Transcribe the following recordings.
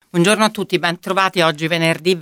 Buongiorno a tutti, ben trovati. Oggi venerdì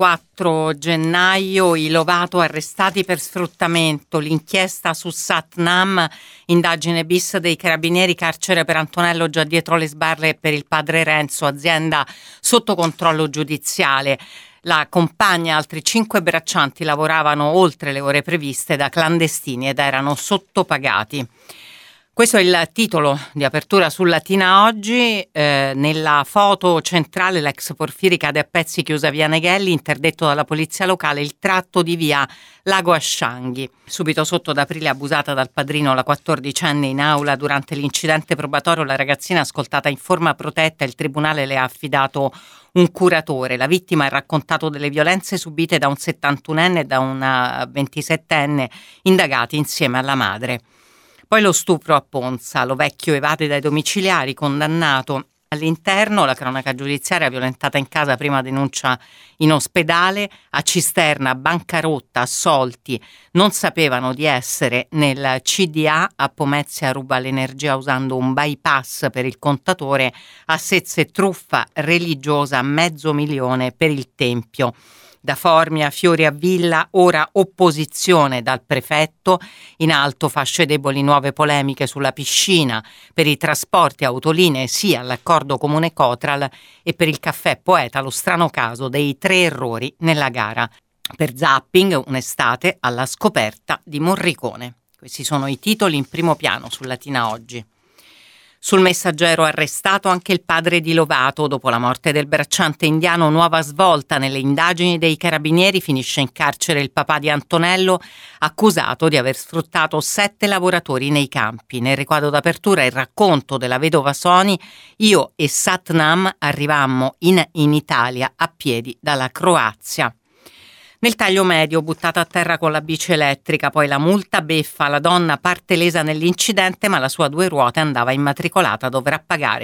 24 gennaio, i Lovato arrestati per sfruttamento, l'inchiesta su Satnam, indagine bis dei carabinieri, carcere per Antonello già dietro le sbarre per il padre Renzo, azienda sotto controllo giudiziale. La compagna e altri 5 braccianti lavoravano oltre le ore previste da clandestini ed erano sottopagati. Questo è il titolo di apertura su Latina oggi. Nella foto centrale l'ex Porfiri cade a pezzi, chiusa via Neghelli, interdetto dalla polizia locale il tratto di via Lago Ascianghi. Subito sotto, ad aprile, abusata dal padrino la 14enne in aula durante l'incidente probatorio. La ragazzina, ascoltata in forma protetta, il tribunale le ha affidato un curatore. La vittima ha raccontato delle violenze subite da un 71enne e da una 27enne, indagati insieme alla madre. Poi lo stupro a Ponza, lo vecchio evade dai domiciliari, condannato all'interno, la cronaca giudiziaria, violentata in casa, prima denuncia in ospedale, a Cisterna, bancarotta, assolti, non sapevano di essere nel CDA, a Pomezia ruba l'energia usando un bypass per il contatore, a Sezze truffa religiosa, $500,000 per il tempio. Da Formia, fiori a Villa, ora opposizione dal prefetto, in alto fasce deboli, nuove polemiche sulla piscina, per i trasporti autolinee sì all'accordo comune Cotral e per il caffè Poeta lo strano caso dei 3 errori nella gara. Per zapping, un'estate alla scoperta di Morricone. Questi sono i titoli in primo piano su Latina oggi. Sul Messaggero, arrestato anche il padre di Lovato. Dopo la morte del bracciante indiano, nuova svolta nelle indagini dei carabinieri, finisce in carcere il papà di Antonello, accusato di aver sfruttato 7 lavoratori nei campi. Nel riquadro d'apertura il racconto della vedova Soni: io e Satnam arrivammo in Italia a piedi dalla Croazia. Nel taglio medio, buttata a terra con la bici elettrica, poi la multa beffa, la donna parte lesa nell'incidente ma la sua 2 ruote andava immatricolata, dovrà pagare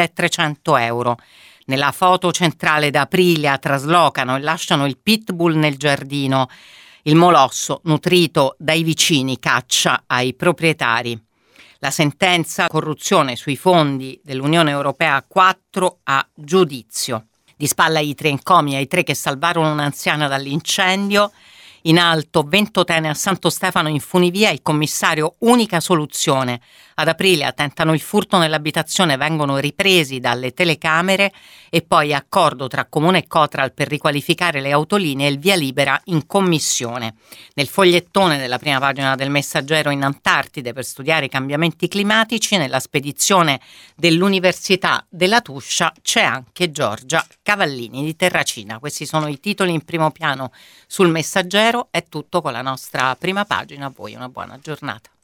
€6.300. Nella foto centrale da Aprilia traslocano e lasciano il pitbull nel giardino. Il molosso, nutrito dai vicini, caccia ai proprietari. La sentenza: corruzione sui fondi dell'Unione Europea 4 a giudizio. Di spalla i 3 encomi ai 3 che salvarono un'anziana dall'incendio. In alto, Ventotene a Santo Stefano, in funivia, il commissario unica soluzione. Ad Aprilia tentano il furto nell'abitazione, vengono ripresi dalle telecamere e poi accordo tra Comune e Cotral per riqualificare le autolinee e il via libera in commissione. Nel fogliettone della prima pagina del Messaggero, in Antartide per studiare i cambiamenti climatici, nella spedizione dell'Università della Tuscia c'è anche Giorgia Cavallini di Terracina. Questi sono i titoli in primo piano sul Messaggero. È tutto con la nostra prima pagina. A voi una buona giornata.